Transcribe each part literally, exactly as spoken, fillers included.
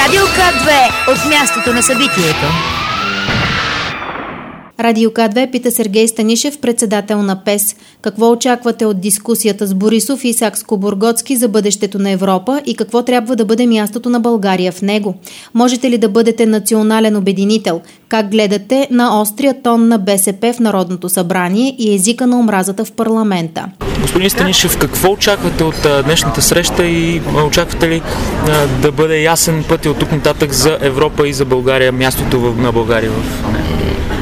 Радио К две от мястото на събитието. Радио К две пита Сергей Станишев, председател на ПЕС. Какво очаквате от дискусията с Борисов и Сакскобургготски за бъдещето на Европа и какво трябва да бъде мястото на България в него? Можете ли да бъдете национален обединител? Как гледате на острия тон на БСП в Народното събрание и езика на омразата в парламента? Господин Станишев, какво очаквате от а, днешната среща и а, очаквате ли а, да бъде ясен път и от тук нататък за Европа и за България, мястото в, на България в нея?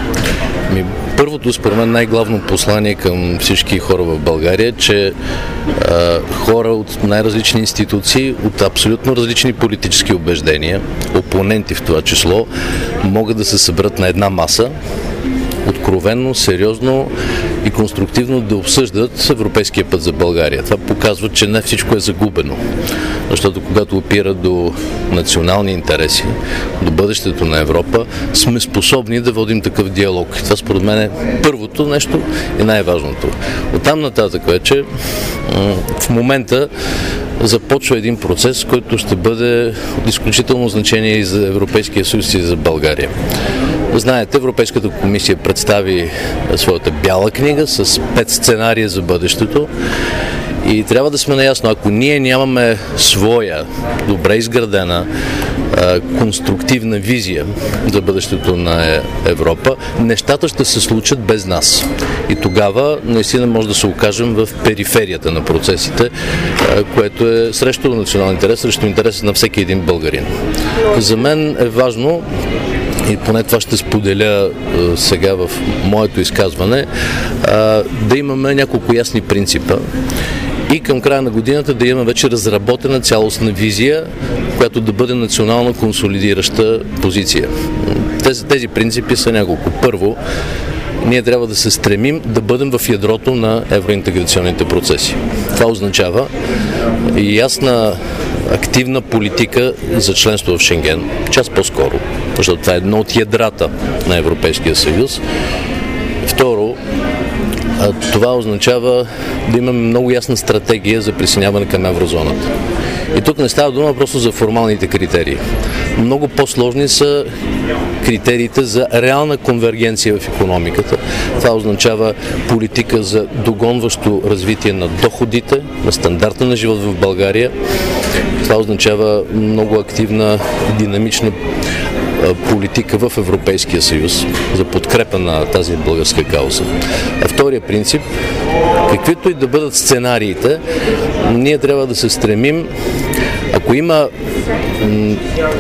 Ми, първото, според мен, най-главно послание към всички хора в България, че а, хора от най-различни институции, от абсолютно различни политически убеждения, опоненти в това число, могат да се съберат на една маса, откровенно, сериозно и конструктивно да обсъждат европейския път за България. Това показва, че не всичко е загубено. Защото когато опира до национални интереси, до бъдещето на Европа, сме способни да водим такъв диалог. Това според мен е първото нещо и най-важното. Оттам нататък вече в момента започва един процес, който ще бъде от изключително значение и за Европейския съюз и за България. Знаете, Европейската комисия представи своята бяла книга с пет сценария за бъдещето и трябва да сме наясно, ако ние нямаме своя, добре изградена, конструктивна визия за бъдещето на Европа, нещата ще се случат без нас. И тогава наистина може да се окажем в периферията на процесите, което е срещу национален интерес, срещу интереса на всеки един българин. За мен е важно, и поне това ще споделя а, сега в моето изказване, а, да имаме няколко ясни принципа и към края на годината да имаме вече разработена цялостна визия, която да бъде национално консолидираща позиция. Тези, тези принципи са няколко. Първо, ние трябва да се стремим да бъдем в ядрото на евроинтеграционните процеси. Това означава и ясна активна политика за членство в Шенген, час по-скоро, защото това е едно от ядрата на Европейския съюз. Второ, това означава да имаме много ясна стратегия за присъединяване към еврозоната. И тук не става дума просто за формалните критерии. Много по-сложни са критериите за реална конвергенция в икономиката. Това означава политика за догонващо развитие на доходите, на стандарта на живот в България. Това означава много активна, динамична политика в Европейския съюз за подкрепа на тази българска кауза. А втория принцип, каквито и да бъдат сценариите, ние трябва да се стремим, ако има м-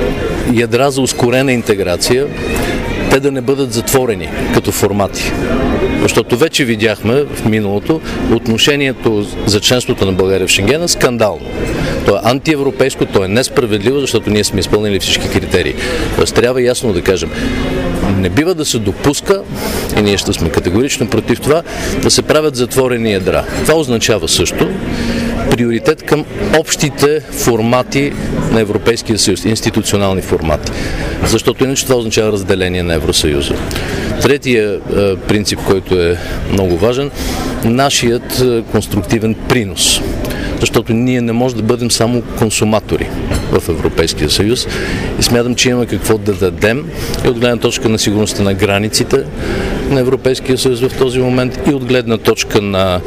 ядра за ускорена интеграция, те да не бъдат затворени като формати. Защото вече видяхме в миналото отношението за членството на България в Шенген е скандално. То е антиевропейско, то е несправедливо, защото ние сме изпълнили всички критерии. Тоест трябва ясно да кажем, не бива да се допуска, и ние ще сме категорично против това, да се правят затворени ядра. Това означава също приоритет към общите формати на Европейския съюз, институционални формати. Защото иначе това означава разделение на Евросъюза. Третия е, принцип, който е много важен, нашият е, конструктивен принос. Защото ние не можем да бъдем само консуматори в Европейския съюз и смятам, че имаме какво да дадем и от гледна точка на сигурността на границите на Европейския съюз в този момент и от гледна точка на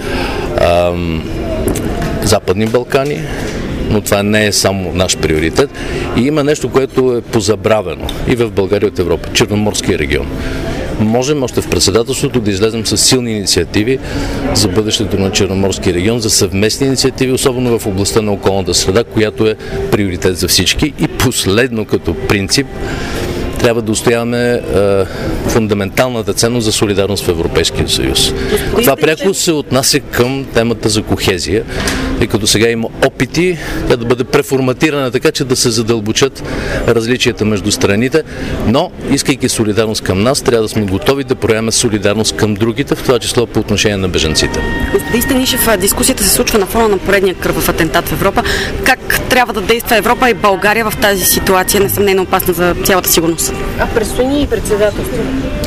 ам, Западни Балкани, но това не е само наш приоритет. И има нещо, което е позабравено и в България от Европа, Черноморския регион. Можем още в председателството да излезем с силни инициативи за бъдещето на Черноморския регион, за съвместни инициативи, особено в областта на околната среда, която е приоритет за всички. И последно като принцип, трябва да устояваме е, фундаменталната ценност за солидарност в Европейския съюз. Това пряко се отнася към темата за кохезия, тъй като сега има опити тя да бъде преформатирана така, че да се задълбочат различията между страните, но искайки солидарност към нас, трябва да сме готови да проявяме солидарност към другите, в това число по отношение на бежанците. Господин Станишев, дискусията се случва на фона на поредния кръв атентат в Европа. Как трябва да действа Европа и България в тази ситуация, несъмнено опасна за цялата сигурност? А предстои и председателство.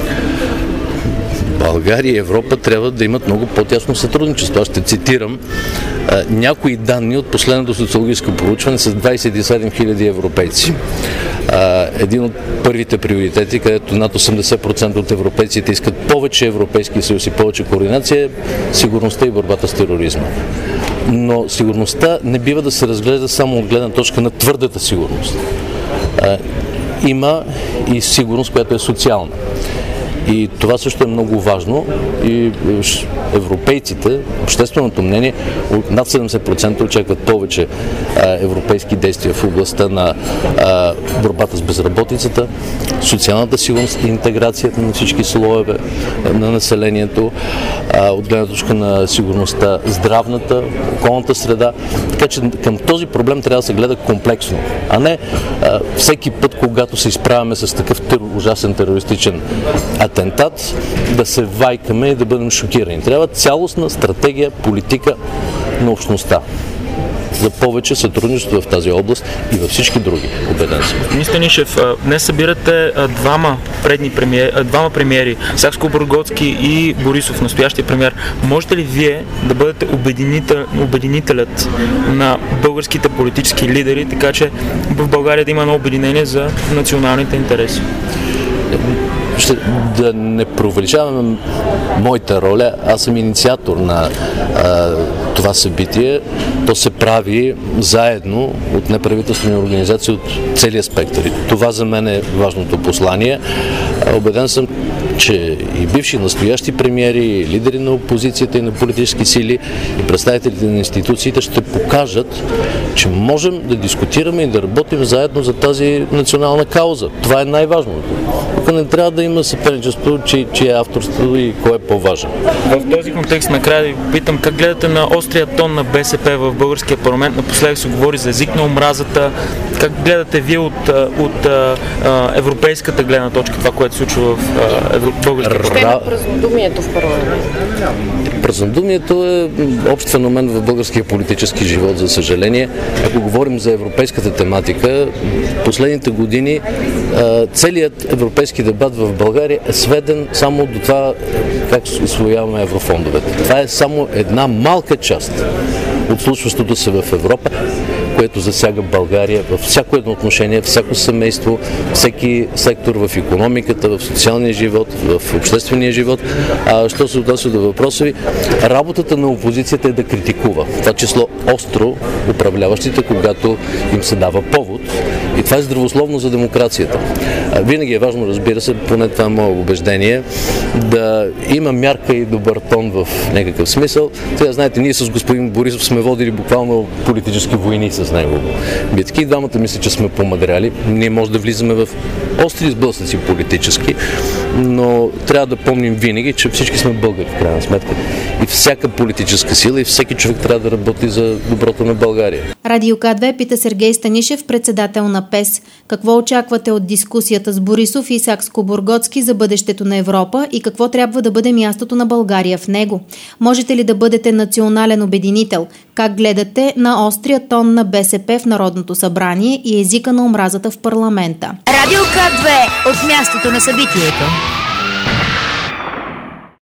България и Европа трябва да имат много по-тясно сътрудничество. Аз ще цитирам а, някои данни от последното социологическо проучване с двадесет и седем хиляди европейци. а, един от първите приоритети, където над осемдесет процента от европейците искат повече Европейски съюз и повече координация, сигурността и борбата с тероризма. Но сигурността не бива да се разглежда само от гледна точка на твърдата сигурност. А, има и сигурност, която е социална. И това също е много важно и европейците, общественото мнение, над седемдесет процента очакват повече а, европейски действия в областта на а, борбата с безработицата, социалната сигурност и интеграцията на всички слоеве на населението, а, от гледна точка на сигурността, здравната, околната среда. Така че към този проблем трябва да се гледа комплексно, а не а, всеки път, когато се изправяме с такъв тер, ужасен терористичен атентат, да се вайкаме и да бъдем шокирани. Трябва цялостна стратегия, политика на общността за повече сътрудничество в тази област и във всички други, убеден съм. Господин Станишев, днес събирате двама предни премиери, двама премиери, Сакскобургготски и Борисов, настоящия премиер. Можете ли вие да бъдете обединител, обединителят на българските политически лидери, така че в България да има едно обединение за националните интереси? Ще, да не преувеличаваме моята роля, аз съм инициатор на а, това събитие. То се прави заедно от неправителствени организации от целия спектър. Това за мен е важното послание. Убеден съм, че и бивши настоящи премиери, и лидери на опозицията и на политически сили, и представителите на институциите ще покажат, че можем да дискутираме и да работим заедно за тази национална кауза. Това е най-важното. Тук не трябва да има съперничество, че, че е авторство и кой е по-важен. В този контекст накрая да ви попитам, как гледате на острия тон на БСП в българския парламент? Напоследък се говори за език на омразата. Как гледате вие от, от а, европейската гледна точка това, което се случва в а, българския парламент? Ще е празнодумието в парламент. Празнодумието е общ феномен в българския политически живот, за съжаление. Ако говорим за европейската тематика, последните години целият европейски дебат в България е сведен само до това как усвояваме еврофондовете. Това е само една малка част от случващото се в Европа, което засяга България във всяко едно отношение, всяко семейство, всеки сектор в икономиката, в социалния живот, в обществения живот. А що се отнася до въпроса ви, работата на опозицията е да критикува. Това число остро управляващите, когато им се дава повод. И това е здравословно за демокрацията. А винаги е важно, разбира се, поне това е мое убеждение, да има мярка и добър тон в някакъв смисъл. Сега, знаете, ние с господин Борисов сме водили буквално политически войни с него. Битки и двамата мисля, че сме помадряли. Ние може да влизаме в остри сблъсъци политически, но трябва да помним винаги, че всички сме българи в крайна сметка. И всяка политическа сила и всеки човек трябва да работи за доброто на България. Радио К две пита Сергей Станишев, председател на ПЕС. Какво очаквате от дискусията с Борисов и Сакскобургготски за бъдещето на Европа и какво трябва да бъде мястото на България в него? Можете ли да бъдете национален обединител? Как гледате на острия тон на БСП в Народното събрание и езика на омразата в парламента? Радио К две от мястото на събитието.